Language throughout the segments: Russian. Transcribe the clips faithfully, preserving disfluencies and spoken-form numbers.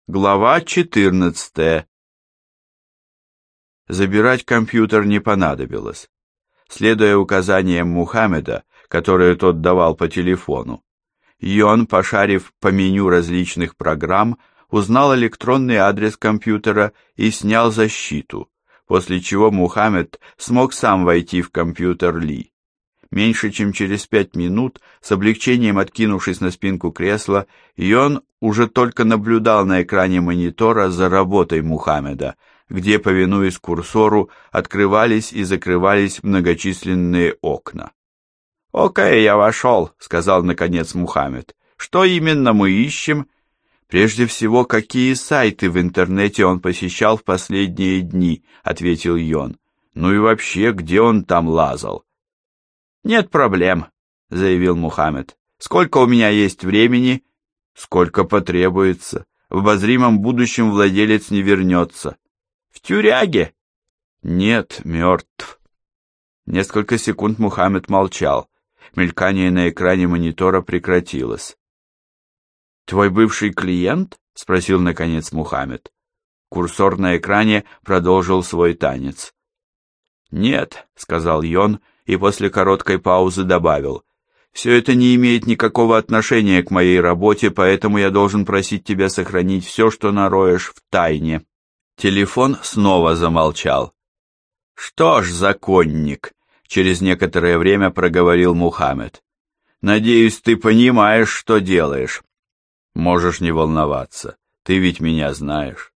Глава четырнадцатая. Забирать компьютер не понадобилось. Следуя указаниям Мухаммеда, которые тот давал по телефону, Йон, пошарив по меню различных программ, узнал электронный адрес компьютера и снял защиту, после чего Мухаммед смог сам войти в компьютер Ли. Меньше чем через пять минут, с облегчением откинувшись на спинку кресла, Йон уже только наблюдал на экране монитора за работой Мухаммеда, где, повинуясь курсору, открывались и закрывались многочисленные окна. «Окей, я вошел», — сказал наконец Мухаммед. «Что именно мы ищем?» «Прежде всего, какие сайты в интернете он посещал в последние дни», — ответил Йон. «Ну и вообще, где он там лазал?» «Нет проблем», — заявил Мухаммед. «Сколько у меня есть времени?» «Сколько потребуется. В обозримом будущем владелец не вернется». «В тюряге?» «Нет, мертв». Несколько секунд Мухаммед молчал. Мелькание на экране монитора прекратилось. «Твой бывший клиент?» — спросил наконец Мухаммед. Курсор на экране продолжил свой танец. «Нет», — сказал Йон, и после короткой паузы добавил. «Все это не имеет никакого отношения к моей работе, поэтому я должен просить тебя сохранить все, что нароешь, в тайне». Телефон снова замолчал. «Что ж, законник», — через некоторое время проговорил Мухаммед. «Надеюсь, ты понимаешь, что делаешь». «Можешь не волноваться, ты ведь меня знаешь».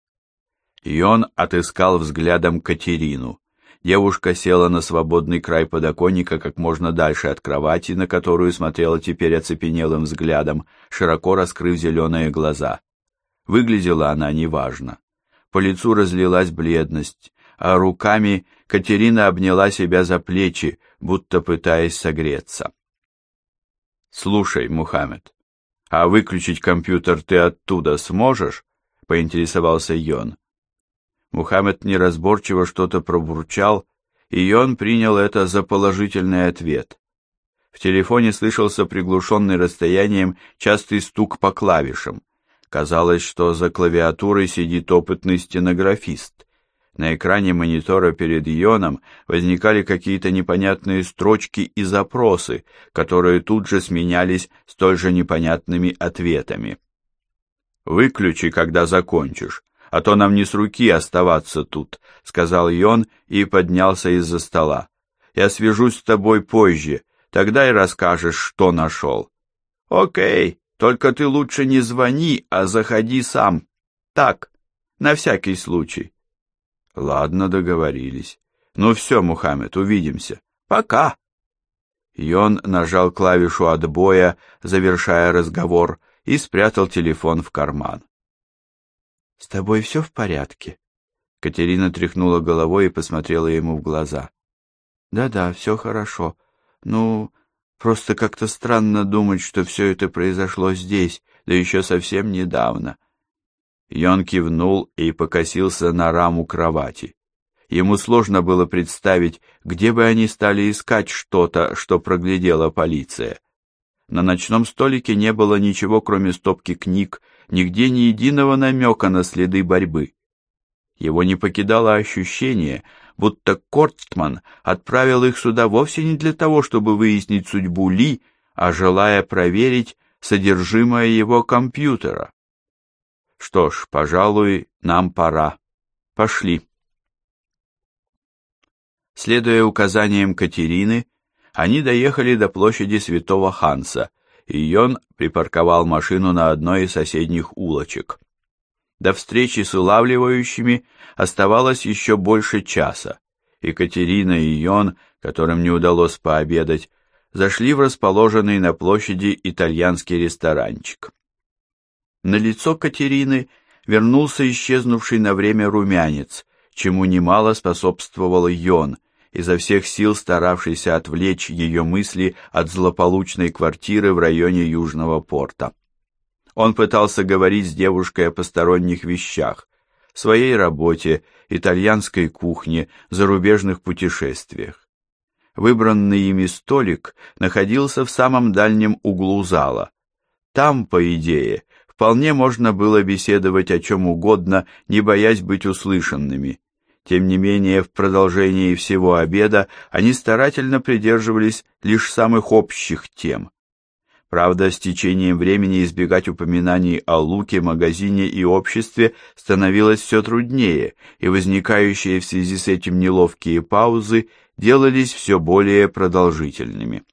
Йон отыскал взглядом Катерину. Девушка села на свободный край подоконника как можно дальше от кровати, на которую смотрела теперь оцепенелым взглядом, широко раскрыв зеленые глаза. Выглядела она неважно. По лицу разлилась бледность, а руками Катерина обняла себя за плечи, будто пытаясь согреться. «Слушай, Мухаммед, а выключить компьютер ты оттуда сможешь?» — поинтересовался Йон. Мухаммед неразборчиво что-то пробурчал, и Йон принял это за положительный ответ. В телефоне слышался приглушенный расстоянием частый стук по клавишам. Казалось, что за клавиатурой сидит опытный стенографист. На экране монитора перед Йоном возникали какие-то непонятные строчки и запросы, которые тут же сменялись столь же непонятными ответами. «Выключи, когда закончишь, а то нам не с руки оставаться тут», — сказал Йон и поднялся из-за стола. «Я свяжусь с тобой позже, тогда и расскажешь, что нашел». «Окей, только ты лучше не звони, а заходи сам. Так, на всякий случай». «Ладно, договорились. Ну все, Мухаммед, увидимся. Пока». Йон нажал клавишу отбоя, завершая разговор, и спрятал телефон в карман. «С тобой все в порядке?» Катерина тряхнула головой и посмотрела ему в глаза. «Да-да, все хорошо. Ну, просто как-то странно думать, что все это произошло здесь, да еще совсем недавно». Йон кивнул и покосился на раму кровати. Ему сложно было представить, где бы они стали искать что-то, что проглядела полиция. На ночном столике не было ничего, кроме стопки книг, нигде ни единого намека на следы борьбы. Его не покидало ощущение, будто Кортман отправил их сюда вовсе не для того, чтобы выяснить судьбу Ли, а желая проверить содержимое его компьютера. «Что ж, пожалуй, нам пора. Пошли». Следуя указаниям Катерины, они доехали до площади Святого Ханса, и Йон припарковал машину на одной из соседних улочек. До встречи с улавливающими оставалось еще больше часа, и Катерина и Йон, которым не удалось пообедать, зашли в расположенный на площади итальянский ресторанчик. На лицо Катерины вернулся исчезнувший на время румянец, чему немало способствовал Йон, изо всех сил старавшийся отвлечь ее мысли от злополучной квартиры в районе Южного порта. Он пытался говорить с девушкой о посторонних вещах, своей работе, итальянской кухне, зарубежных путешествиях. Выбранный ими столик находился в самом дальнем углу зала. Там, по идее, Вполне можно было беседовать о чем угодно, не боясь быть услышанными. Тем не менее, в продолжении всего обеда они старательно придерживались лишь самых общих тем. Правда, с течением времени избегать упоминаний о Луке, магазине и обществе становилось все труднее, и возникающие в связи с этим неловкие паузы делались все более продолжительными.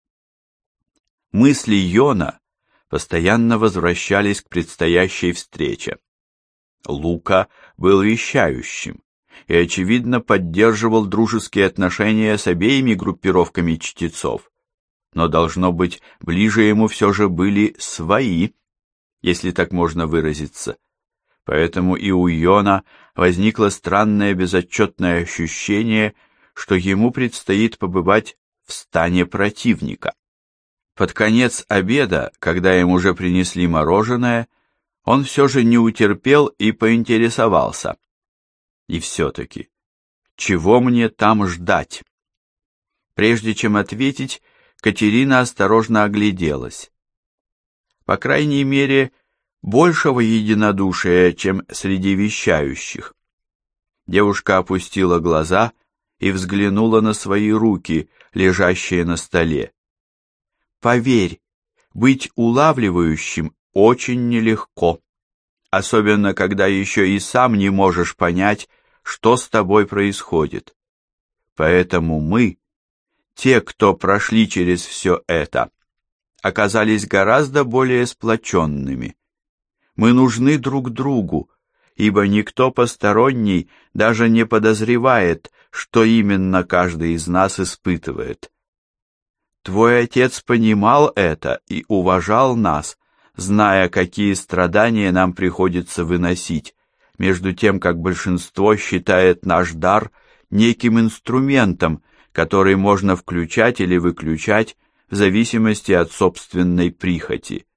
Мысли Йона постоянно возвращались к предстоящей встрече. Лука был вещающим и, очевидно, поддерживал дружеские отношения с обеими группировками чтецов. Но, должно быть, ближе ему все же были свои, если так можно выразиться. Поэтому и у Йона возникло странное безотчетное ощущение, что ему предстоит побывать в стане противника. Под конец обеда, когда им уже принесли мороженое, он все же не утерпел и поинтересовался. И все-таки, чего мне там ждать? Прежде чем ответить, Катерина осторожно огляделась. По крайней мере, большего единодушия, чем среди вещающих. Девушка опустила глаза и взглянула на свои руки, лежащие на столе. Поверь, быть улавливающим очень нелегко, особенно когда еще и сам не можешь понять, что с тобой происходит. Поэтому мы, те, кто прошли через все это, оказались гораздо более сплоченными. Мы нужны друг другу, ибо никто посторонний даже не подозревает, что именно каждый из нас испытывает. Твой отец понимал это и уважал нас, зная, какие страдания нам приходится выносить, между тем, как большинство считает наш дар неким инструментом, который можно включать или выключать в зависимости от собственной прихоти.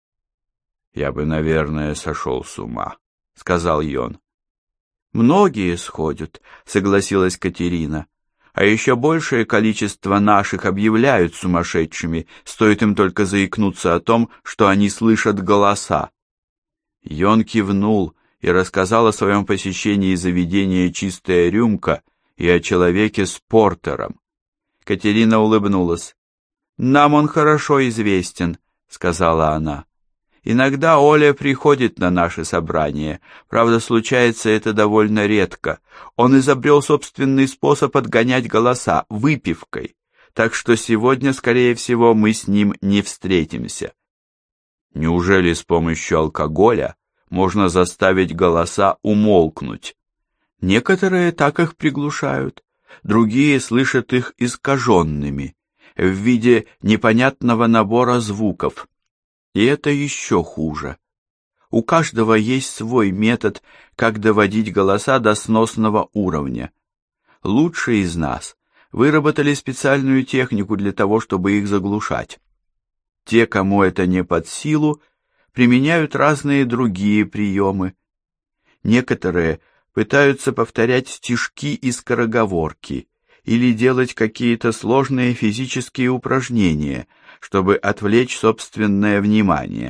«Я бы, наверное, сошел с ума», — сказал Йон. «Многие сходят», — согласилась Катерина. «А еще большее количество наших объявляют сумасшедшими, стоит им только заикнуться о том, что они слышат голоса». Йон кивнул и рассказал о своем посещении заведения «Чистая рюмка» и о человеке с портером. Катерина улыбнулась. «Нам он хорошо известен», — сказала она. «Иногда Оля приходит на наши собрания. Правда, случается это довольно редко. Он изобрел собственный способ отгонять голоса — выпивкой. Так что сегодня, скорее всего, мы с ним не встретимся». Неужели с помощью алкоголя можно заставить голоса умолкнуть? Некоторые так их приглушают, другие слышат их искаженными, в виде непонятного набора звуков. И это еще хуже. У каждого есть свой метод, как доводить голоса до сносного уровня. Лучшие из нас выработали специальную технику для того, чтобы их заглушать. Те, кому это не под силу, применяют разные другие приемы. Некоторые пытаются повторять стишки и скороговорки или делать какие-то сложные физические упражнения, чтобы отвлечь собственное внимание.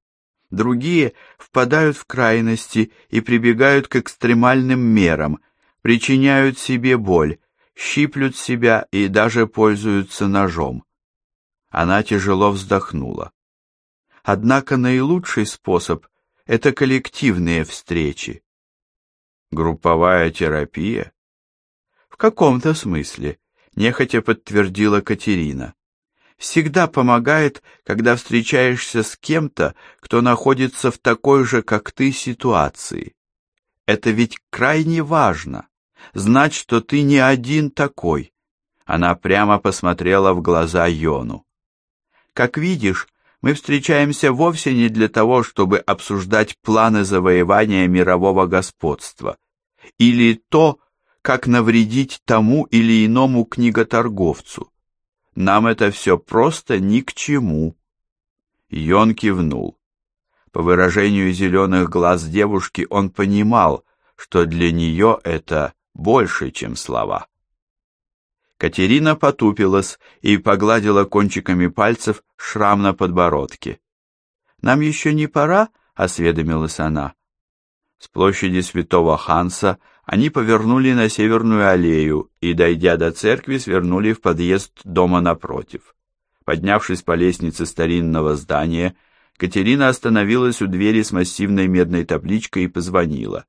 Другие впадают в крайности и прибегают к экстремальным мерам, причиняют себе боль, щиплют себя и даже пользуются ножом. Она тяжело вздохнула. Однако наилучший способ — это коллективные встречи. Групповая терапия? В каком-то смысле, нехотя подтвердила Катерина. Всегда помогает, когда встречаешься с кем-то, кто находится в такой же, как ты, ситуации. Это ведь крайне важно, знать, что ты не один такой. Она прямо посмотрела в глаза Йону. Как видишь, мы встречаемся вовсе не для того, чтобы обсуждать планы завоевания мирового господства или то, как навредить тому или иному книготорговцу. Нам это все просто ни к чему. Йон кивнул. По выражению зеленых глаз девушки он понимал, что для нее это больше, чем слова. Катерина потупилась и погладила кончиками пальцев шрам на подбородке. «Нам еще не пора — осведомилась она. С площади Святого Ханса они повернули на Северную аллею и, дойдя до церкви, свернули в подъезд дома напротив. Поднявшись по лестнице старинного здания, Катерина остановилась у двери с массивной медной табличкой и позвонила.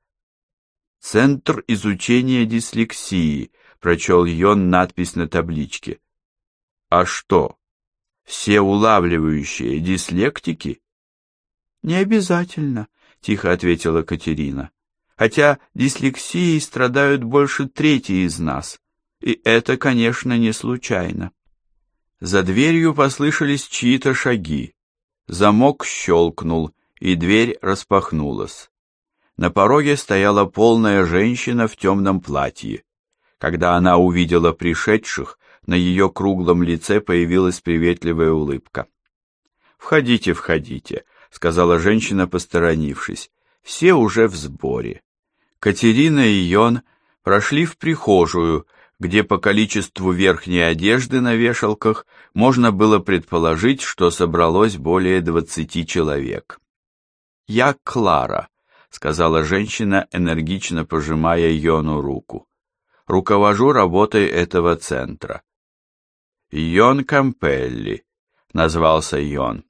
«Центр изучения дислексии», — прочел Йон надпись на табличке. «А что, все улавливающие дислектики?» «Не обязательно», — тихо ответила Катерина. «Хотя дислексией страдают больше трети из нас, и это, конечно, не случайно». За дверью послышались чьи-то шаги. Замок щелкнул, и дверь распахнулась. На пороге стояла полная женщина в темном платье. Когда она увидела пришедших, на ее круглом лице появилась приветливая улыбка. «Входите, входите», — сказала женщина, посторонившись. «Все уже в сборе». Катерина и Йон прошли в прихожую, где по количеству верхней одежды на вешалках можно было предположить, что собралось более двадцати человек. «Я Клара», — сказала женщина, энергично пожимая Йону руку. «Руковожу работой этого центра». «Йон Кампелли», — назвался Йон.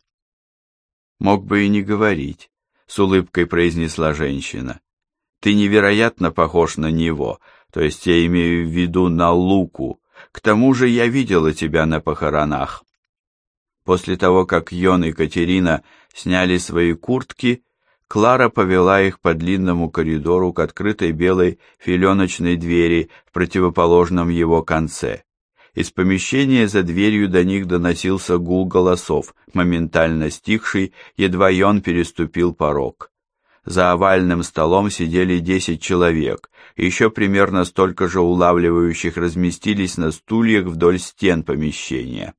«Мог бы и не говорить», — с улыбкой произнесла женщина. «Ты невероятно похож на него, то есть я имею в виду на Луку. К тому же я видела тебя на похоронах». После того, как Йон и Катерина сняли свои куртки, Клара повела их по длинному коридору к открытой белой филеночной двери в противоположном его конце. Из помещения за дверью до них доносился гул голосов, моментально стихший, едва Йон переступил порог. За овальным столом сидели десять человек, еще примерно столько же улавливающих разместились на стульях вдоль стен помещения.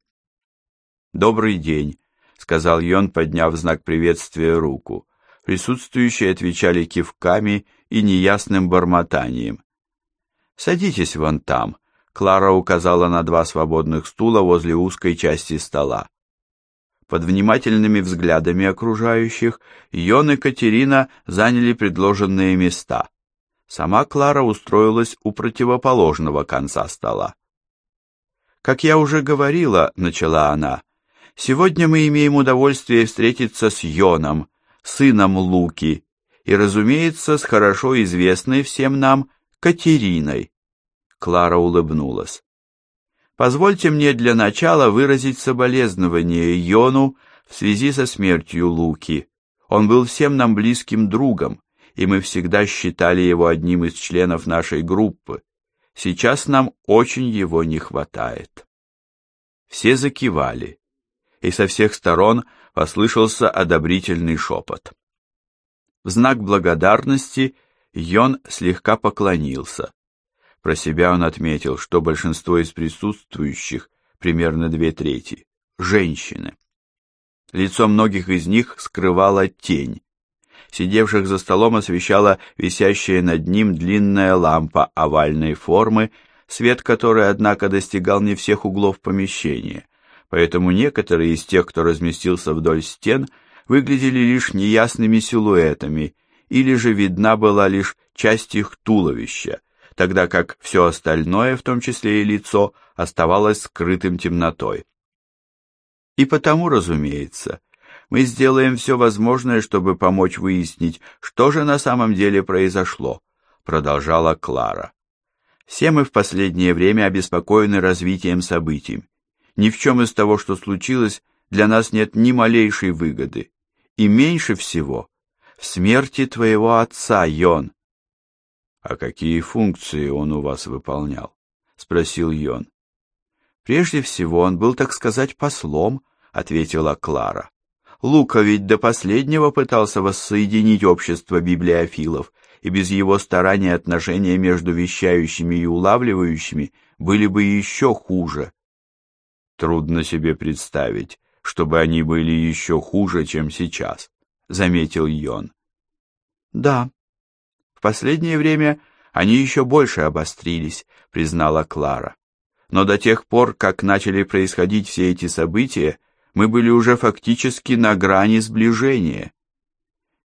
«Добрый день», — сказал Йон, подняв в знак приветствия руку. Присутствующие отвечали кивками и неясным бормотанием. «Садитесь вон там», — Клара указала на два свободных стула возле узкой части стола. Под внимательными взглядами окружающих Йон и Катерина заняли предложенные места. Сама Клара устроилась у противоположного конца стола. «Как я уже говорила», — начала она, — «сегодня мы имеем удовольствие встретиться с Йоном, сыном Луки, и, разумеется, с хорошо известной всем нам Катериной». Клара улыбнулась. «Позвольте мне для начала выразить соболезнование Йону в связи со смертью Луки. Он был всем нам близким другом, и мы всегда считали его одним из членов нашей группы. Сейчас нам очень его не хватает». Все закивали, и со всех сторон послышался одобрительный шепот. В знак благодарности Йон слегка поклонился. Про себя он отметил, что большинство из присутствующих, примерно две трети, женщины. Лицо многих из них скрывала тень. Сидевших за столом освещала висящая над ним длинная лампа овальной формы, свет которой, однако, достигал не всех углов помещения, поэтому некоторые из тех, кто разместился вдоль стен, выглядели лишь неясными силуэтами, или же видна была лишь часть их туловища, тогда как все остальное, в том числе и лицо, оставалось скрытым темнотой. И потому, разумеется, мы сделаем все возможное, чтобы помочь выяснить, что же на самом деле произошло, продолжала Клара. Все мы в последнее время обеспокоены развитием событий. Ни в чем из того, что случилось, для нас нет ни малейшей выгоды. И меньше всего в смерти твоего отца, Йон. «А какие функции он у вас выполнял?» — спросил Йон. «Прежде всего он был, так сказать, послом», — ответила Клара. «Лука ведь до последнего пытался воссоединить общество библиофилов, и без его старания отношения между вещающими и улавливающими были бы еще хуже». «Трудно себе представить, чтобы они были еще хуже, чем сейчас», — заметил Йон. «Да. В последнее время они еще больше обострились», — признала Клара. «Но до тех пор, как начали происходить все эти события, мы были уже фактически на грани сближения».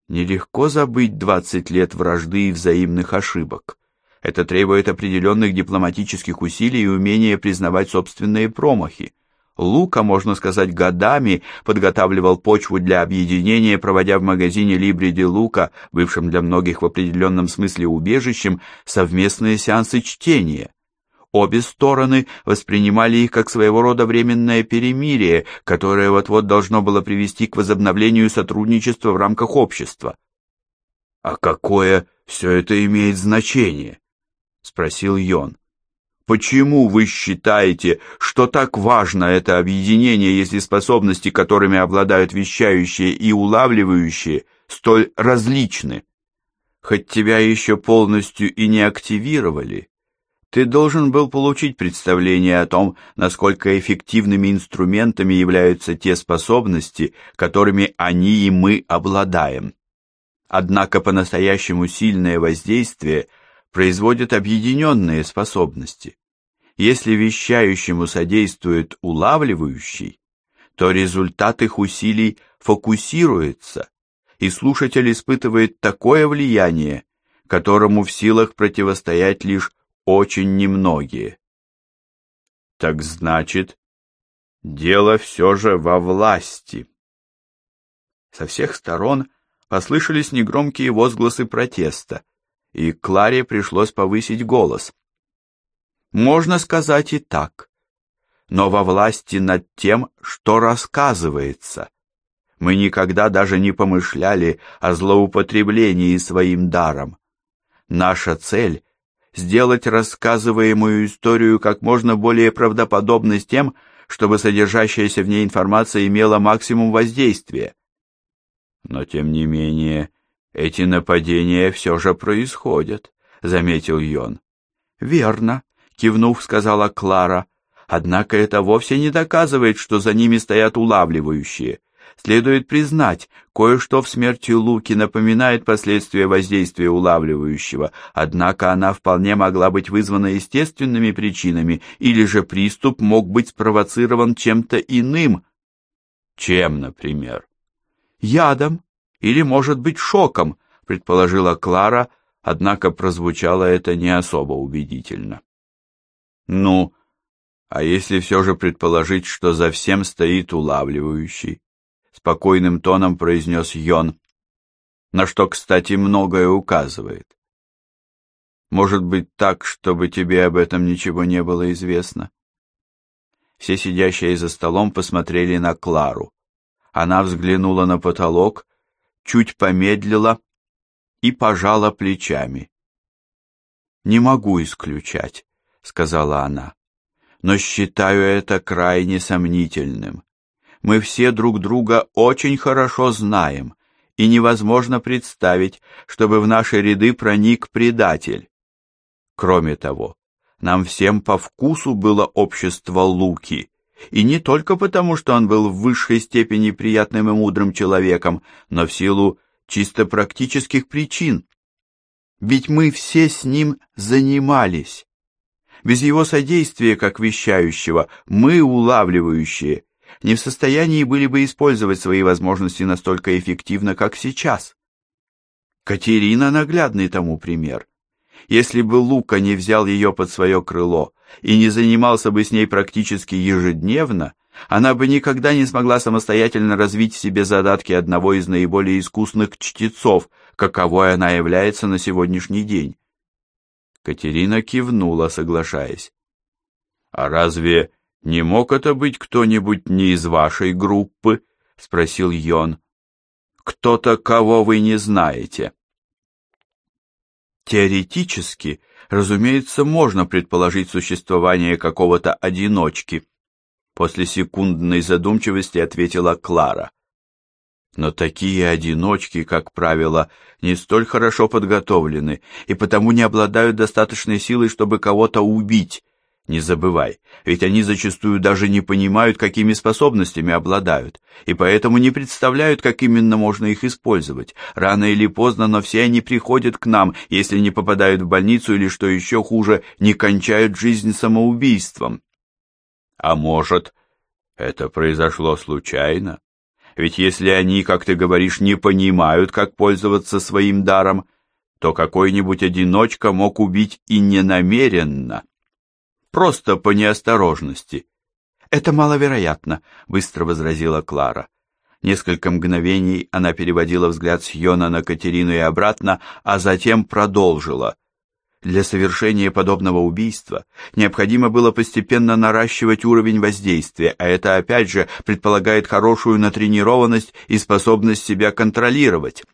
Нелегко забыть двадцать лет вражды и взаимных ошибок. Это требует определенных дипломатических усилий и умения признавать собственные промахи. Лука, можно сказать, годами подготавливал почву для объединения, проводя в магазине Libri di Luca, бывшем для многих в определенном смысле убежищем, совместные сеансы чтения. Обе стороны воспринимали их как своего рода временное перемирие, которое вот-вот должно было привести к возобновлению сотрудничества в рамках общества. «А какое все это имеет значение?» — спросил Йон. «Почему вы считаете, что так важно это объединение, если способности, которыми обладают вещающие и улавливающие, столь различны? Хоть тебя еще полностью и не активировали, ты должен был получить представление о том, насколько эффективными инструментами являются те способности, которыми они и мы обладаем. Однако по-настоящему сильное воздействие производят объединенные способности. Если вещающему содействует улавливающий, то результат их усилий фокусируется, и слушатель испытывает такое влияние, которому в силах противостоять лишь очень немногие. Так значит, дело все же во власти. Со всех сторон послышались негромкие возгласы протеста, и Кларе пришлось повысить голос. Можно сказать и так, но во власти над тем, что рассказывается. Мы никогда даже не помышляли о злоупотреблении своим даром. Наша цель — сделать рассказываемую историю как можно более правдоподобной с тем, чтобы содержащаяся в ней информация имела максимум воздействия. Но, тем не менее, эти нападения все же происходят, — заметил Йон. Верно, — кивнув, сказала Клара. Однако это вовсе не доказывает, что за ними стоят улавливающие. Следует признать, кое-что в смерти Луки напоминает последствия воздействия улавливающего, однако она вполне могла быть вызвана естественными причинами, или же приступ мог быть спровоцирован чем-то иным. Чем, например? Ядом, или, может быть, шоком, предположила Клара, однако прозвучало это не особо убедительно. Ну, а если все же предположить, что за всем стоит улавливающий? Спокойным тоном произнес Йон, на что, кстати, многое указывает. Может быть так, чтобы тебе об этом ничего не было известно? Все сидящие за столом посмотрели на Клару. Она взглянула на потолок, чуть помедлила и пожала плечами. «Не могу исключать», — сказала она, — «но считаю это крайне сомнительным. Мы все друг друга очень хорошо знаем, и невозможно представить, чтобы в наши ряды проник предатель. Кроме того, нам всем по вкусу было общество Луки, и не только потому, что он был в высшей степени приятным и мудрым человеком, но в силу чисто практических причин. Ведь мы все с ним занимались. Без его содействия, как вещающего, мы, улавливающие, не в состоянии были бы использовать свои возможности настолько эффективно, как сейчас. Катерина — наглядный тому пример. Если бы Лука не взял ее под свое крыло и не занимался бы с ней практически ежедневно, она бы никогда не смогла самостоятельно развить в себе задатки одного из наиболее искусных чтецов, каковой она является на сегодняшний день. Катерина кивнула, соглашаясь. «А разве не мог это быть кто-нибудь не из вашей группы?» — спросил Йон. «Кто-то, кого вы не знаете?» Теоретически, разумеется, можно предположить существование какого-то одиночки. После секундной задумчивости ответила Клара. Но такие одиночки, как правило, не столь хорошо подготовлены и потому не обладают достаточной силой, чтобы кого-то убить. Не забывай, ведь они зачастую даже не понимают, какими способностями обладают, и поэтому не представляют, как именно можно их использовать. Рано или поздно, но все они приходят к нам, если не попадают в больницу или, что еще хуже, не кончают жизнь самоубийством. А может, это произошло случайно? Ведь если они, как ты говоришь, не понимают, как пользоваться своим даром, то какой-нибудь одиночка мог убить и ненамеренно, просто по неосторожности. «Это маловероятно», — быстро возразила Клара. Несколько мгновений она переводила взгляд с Йона на Катерину и обратно, а затем продолжила. Для совершения подобного убийства необходимо было постепенно наращивать уровень воздействия, а это опять же предполагает хорошую натренированность и способность себя контролировать.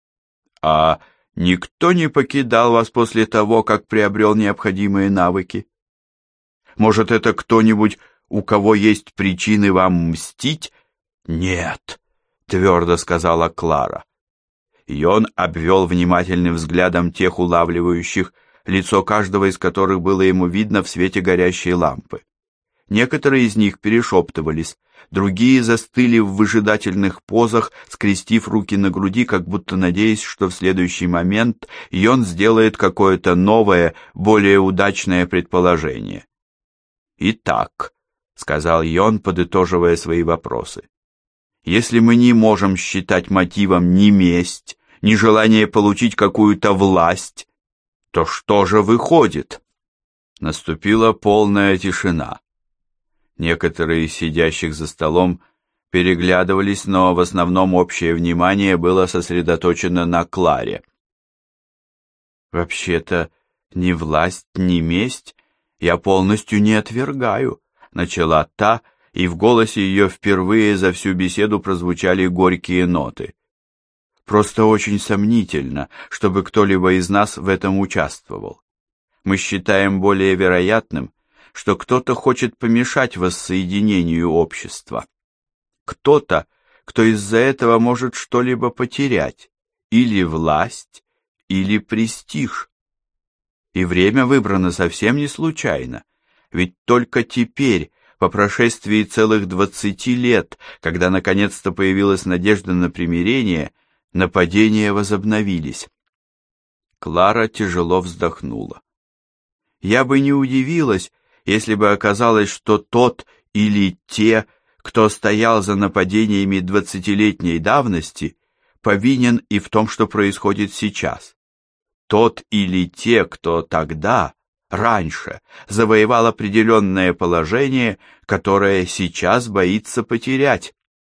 А никто не покидал вас после того, как приобрел необходимые навыки? Может, это кто-нибудь, у кого есть причины вам мстить? Нет, твердо сказала Клара. Йон обвел внимательным взглядом тех улавливающих, лицо каждого из которых было ему видно в свете горящей лампы. Некоторые из них перешептывались, другие застыли в выжидательных позах, скрестив руки на груди, как будто надеясь, что в следующий момент Йон сделает какое-то новое, более удачное предположение. «Итак», — сказал Йон, подытоживая свои вопросы, «если мы не можем считать мотивом ни месть, ни желание получить какую-то власть, то что же выходит?» Наступила полная тишина. Некоторые из сидящих за столом переглядывались, но в основном общее внимание было сосредоточено на Кларе. «Вообще-то ни власть, ни месть я полностью не отвергаю», — начала та, и в голосе ее впервые за всю беседу прозвучали горькие ноты. «Просто очень сомнительно, чтобы кто-либо из нас в этом участвовал. Мы считаем более вероятным, что кто-то хочет помешать воссоединению общества. Кто-то, кто из-за этого может что-либо потерять, или власть, или престиж. И время выбрано совсем не случайно, ведь только теперь, по прошествии целых двадцати лет, когда наконец-то появилась надежда на примирение, нападения возобновились. Клара тяжело вздохнула. Я бы не удивилась, если бы оказалось, что тот или те, кто стоял за нападениями двадцатилетней давности, повинен и в том, что происходит сейчас. Тот или те, кто тогда, раньше, завоевал определенное положение, которое сейчас боится потерять.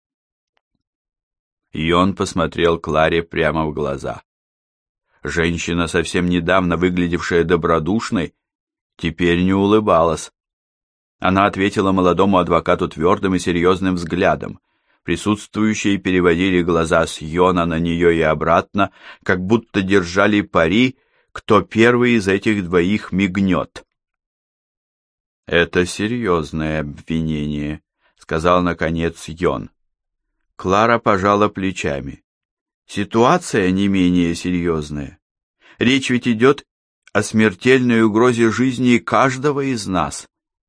И он посмотрел Кларе прямо в глаза. Женщина, совсем недавно выглядевшая добродушной, теперь не улыбалась. Она ответила молодому адвокату твердым и серьезным взглядом. Присутствующие переводили глаза с Йона на нее и обратно, как будто держали пари, кто первый из этих двоих мигнет. «Это серьезное обвинение», — сказал наконец Йон. Клара пожала плечами. «Ситуация не менее серьезная. Речь ведь идет о смертельной угрозе жизни каждого из нас».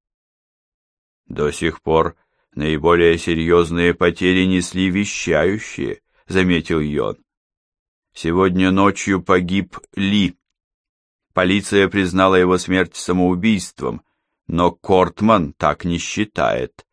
«До сих пор наиболее серьезные потери несли вещающие», — заметил Йон. «Сегодня ночью погиб Ли. Полиция признала его смерть самоубийством, но Кортман так не считает».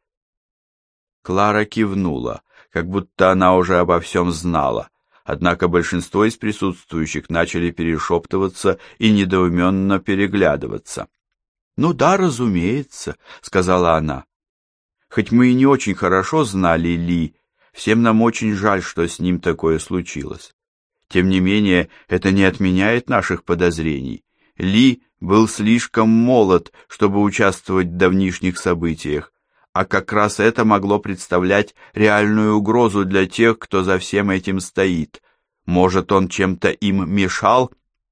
Клара кивнула, как будто она уже обо всем знала, однако большинство из присутствующих начали перешептываться и недоуменно переглядываться. «Ну да, разумеется», — сказала она. «Хоть мы и не очень хорошо знали Ли, всем нам очень жаль, что с ним такое случилось. Тем не менее, это не отменяет наших подозрений. Ли был слишком молод, чтобы участвовать в давнишних событиях, а как раз это могло представлять реальную угрозу для тех, кто за всем этим стоит. Может, он чем-то им мешал?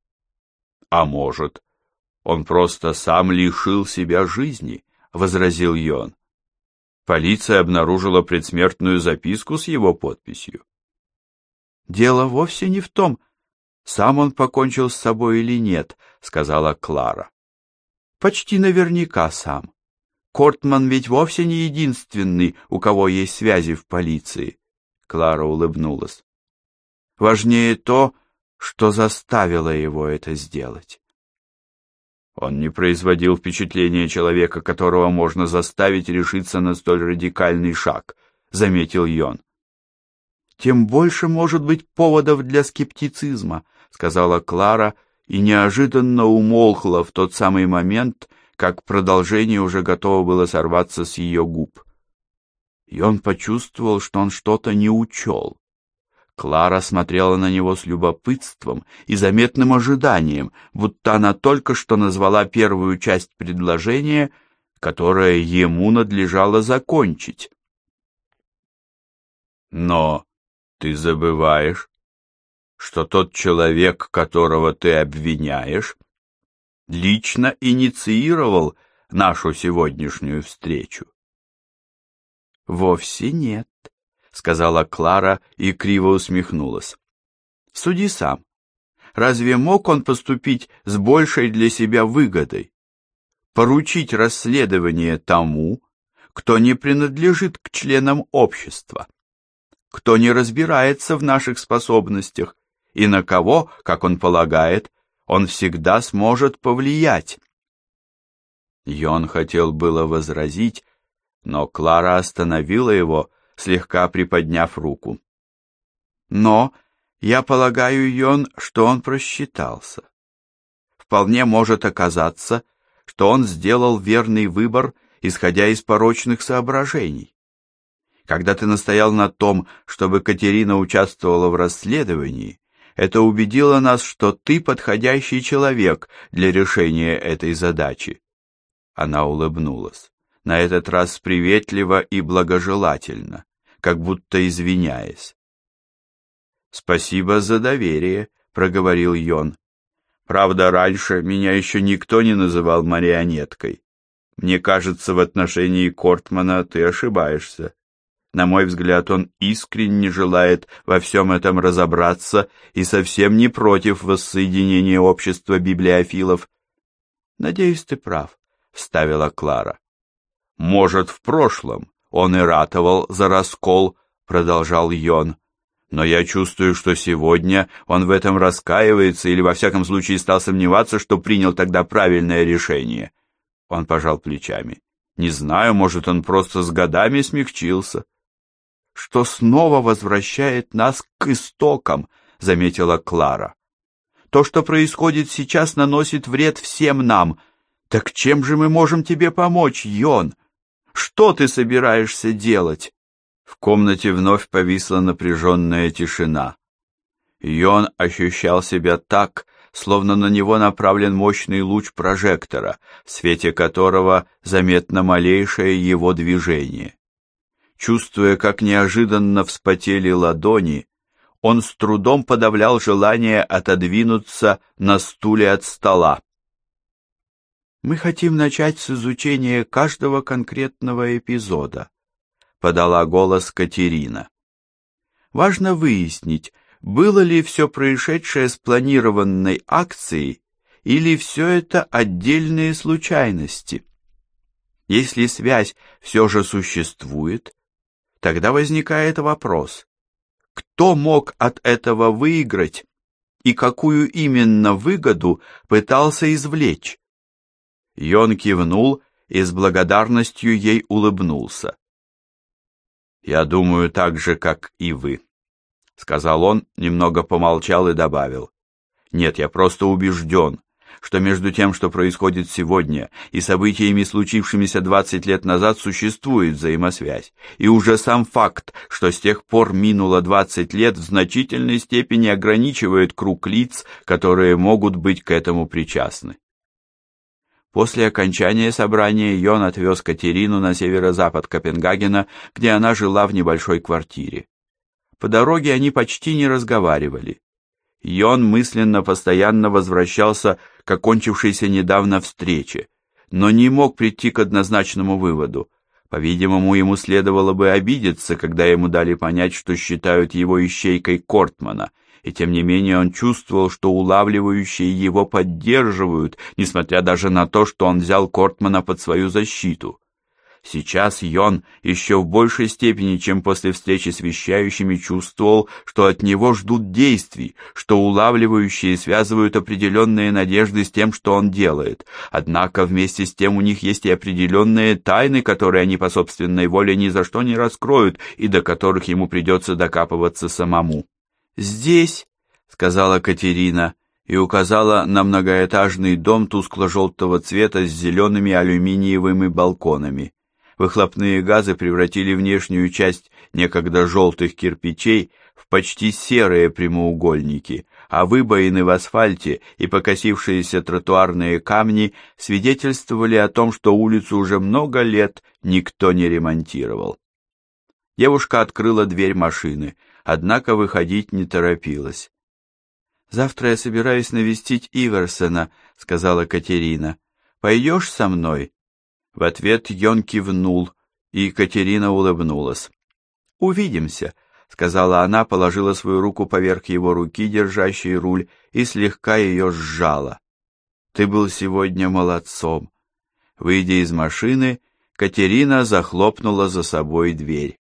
А может, он просто сам лишил себя жизни», — возразил Йон. Полиция обнаружила предсмертную записку с его подписью. «Дело вовсе не в том, сам он покончил с собой или нет», — сказала Клара. «Почти наверняка сам. Кортман ведь вовсе не единственный, у кого есть связи в полиции». Клара улыбнулась. «Важнее то, что заставило его это сделать». «Он не производил впечатления человека, которого можно заставить решиться на столь радикальный шаг», — заметил Йон. тем больше может быть поводов для скептицизма, сказала Клара и неожиданно умолкла в тот самый момент, как продолжение уже готово было сорваться с ее губ. И он почувствовал, что он что-то не учел. Клара смотрела на него с любопытством и заметным ожиданием, будто она только что назвала первую часть предложения, которое ему надлежало закончить. «Но ты забываешь, что тот человек, которого ты обвиняешь, лично инициировал нашу сегодняшнюю встречу». «Вовсе нет», — сказала Клара и криво усмехнулась. «Суди сам. Разве мог он поступить с большей для себя выгодой? Поручить расследование тому, кто не принадлежит к членам общества, кто не разбирается в наших способностях и на кого, как он полагает, он всегда сможет повлиять». Йон хотел было возразить, но Клара остановила его, слегка приподняв руку. «Но я полагаю, Йон, что он просчитался. Вполне может оказаться, что он сделал верный выбор, исходя из порочных соображений. Когда ты настоял на том, чтобы Катерина участвовала в расследовании, это убедило нас, что ты подходящий человек для решения этой задачи». Она улыбнулась, на этот раз приветливо и благожелательно, как будто извиняясь. «Спасибо за доверие», — проговорил Йон. «Правда, раньше меня еще никто не называл марионеткой. Мне кажется, в отношении Кортмана ты ошибаешься. На мой взгляд, он искренне желает во всем этом разобраться и совсем не против воссоединения общества библиофилов». «Надеюсь, ты прав», — вставила Клара. «Может, в прошлом он и ратовал за раскол», — продолжал Йон. «Но я чувствую, что сегодня он в этом раскаивается или во всяком случае стал сомневаться, что принял тогда правильное решение». Он пожал плечами. «Не знаю, может, он просто с годами смягчился». «Что снова возвращает нас к истокам», — заметила Клара. «То, что происходит сейчас, наносит вред всем нам. Так чем же мы можем тебе помочь, Йон? Что ты собираешься делать?» В комнате вновь повисла напряженная тишина. Йон ощущал себя так, словно на него направлен мощный луч прожектора, в свете которого заметно малейшее его движение. Чувствуя, как неожиданно вспотели ладони, он с трудом подавлял желание отодвинуться на стуле от стола. «Мы хотим начать с изучения каждого конкретного эпизода», — подала голос Катерина. «Важно выяснить, было ли все происшедшее спланированной акцией или все это отдельные случайности. Если связь все же существует, тогда возникает вопрос, кто мог от этого выиграть и какую именно выгоду пытался извлечь?» Йон кивнул и с благодарностью ей улыбнулся. «Я думаю так же, как и вы», — сказал он, немного помолчал и добавил. «Нет, я просто убежден, что между тем, что происходит сегодня, и событиями, случившимися двадцать лет назад, существует взаимосвязь, и уже сам факт, что с тех пор минуло двадцать лет, в значительной степени ограничивает круг лиц, которые могут быть к этому причастны». После окончания собрания Йон отвез Катерину на северо-запад Копенгагена, где она жила в небольшой квартире. По дороге они почти не разговаривали. Йон мысленно постоянно возвращался к окончившейся недавно встрече, но не мог прийти к однозначному выводу. По-видимому, ему следовало бы обидеться, когда ему дали понять, что считают его ищейкой Кортмана, и тем не менее он чувствовал, что улавливающие его поддерживают, несмотря даже на то, что он взял Кортмана под свою защиту. Сейчас Йон еще в большей степени, чем после встречи с вещающими, чувствовал, что от него ждут действий, что улавливающие связывают определенные надежды с тем, что он делает. Однако вместе с тем у них есть и определенные тайны, которые они по собственной воле ни за что не раскроют и до которых ему придется докапываться самому. «Здесь», — сказала Катерина, и указала на многоэтажный дом тускло-желтого цвета с зелеными алюминиевыми балконами. Выхлопные газы превратили внешнюю часть некогда желтых кирпичей в почти серые прямоугольники, а выбоины в асфальте и покосившиеся тротуарные камни свидетельствовали о том, что улицу уже много лет никто не ремонтировал. Девушка открыла дверь машины, однако выходить не торопилась. «Завтра я собираюсь навестить Иверсена», — сказала Катерина. «Пойдешь со мной?» В ответ Йон кивнул, и Катерина улыбнулась. «Увидимся», — сказала она, положила свою руку поверх его руки, держащей руль, и слегка ее сжала. «Ты был сегодня молодцом». Выйдя из машины, Катерина захлопнула за собой дверь.